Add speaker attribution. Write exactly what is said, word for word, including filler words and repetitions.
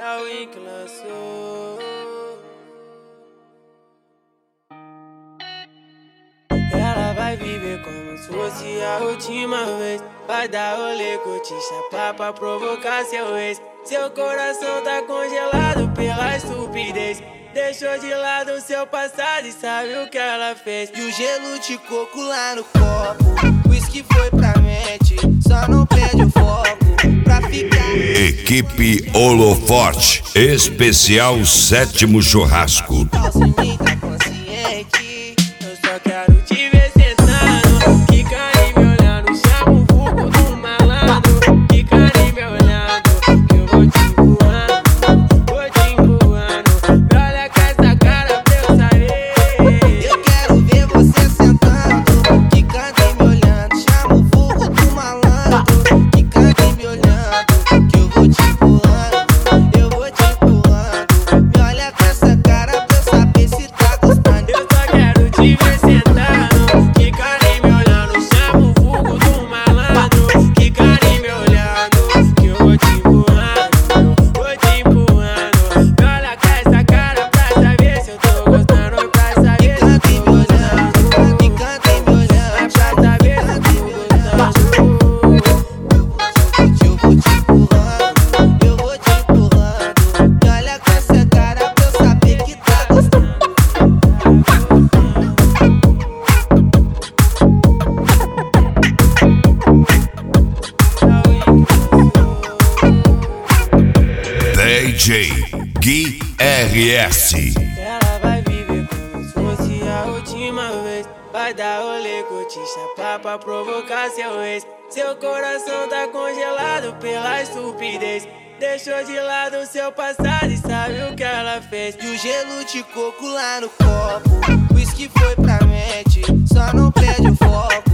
Speaker 1: É o Wink lançou. Ela vai viver como se fosse a última vez. Vai dar rolê, curtir, chapar pra provocar seu ex. Seu coração tá congelado pela estupidez. Deixou de lado o seu passado e sabe o que ela fez.
Speaker 2: E o gelo de coco lá no copo, whisky foi pra mente, só não perde o foco pra ficar.
Speaker 3: Equipe Holoforte, especial sétimo churrasco.
Speaker 2: Sem tá consciente.
Speaker 1: Eu só quero te ver sentando, quica e me olhando, chama o vulgo do malandro. Quica e me olhando, que eu vou te empurrando, vou te empurrando. Me olha com essa cara pra eu saber.
Speaker 2: Eu quero ver você sentando, quicando e me olhando, chama o vulgo do malandro. Quicando e me olhando, que eu vou te empurrando, eu vou te empurrando. Me olha com essa cara pra eu saber se tá gostando.
Speaker 1: Eu só quero te ver sentando, quicando e me olhando, chama o vulgo do malandro. Quicando e me olhando, que eu vou te empurrando, vou te empurrando. Me olha com essa cara pra saber se eu tô gostando, pra saber se eu
Speaker 2: Quicando e
Speaker 1: tô
Speaker 2: me olhando,
Speaker 1: gostando.
Speaker 2: quicando e me olhando,
Speaker 1: Pra saber se eu tô gostando.
Speaker 2: eu vou te empurrando, eu vou te empurrando. Me olha com essa cara pra eu saber que tá gostando.
Speaker 3: D J Gui R S.
Speaker 1: Ela vai viver como se fosse a última vez. Vai dar rolê, curtir, chapar pra provocar seu ex. Seu coração tá congelado pela estupidez. Deixou de lado o seu passado e sabe o que ela fez.
Speaker 2: E o gelo de coco lá no copo, whisky foi pra mente, só não perde o foco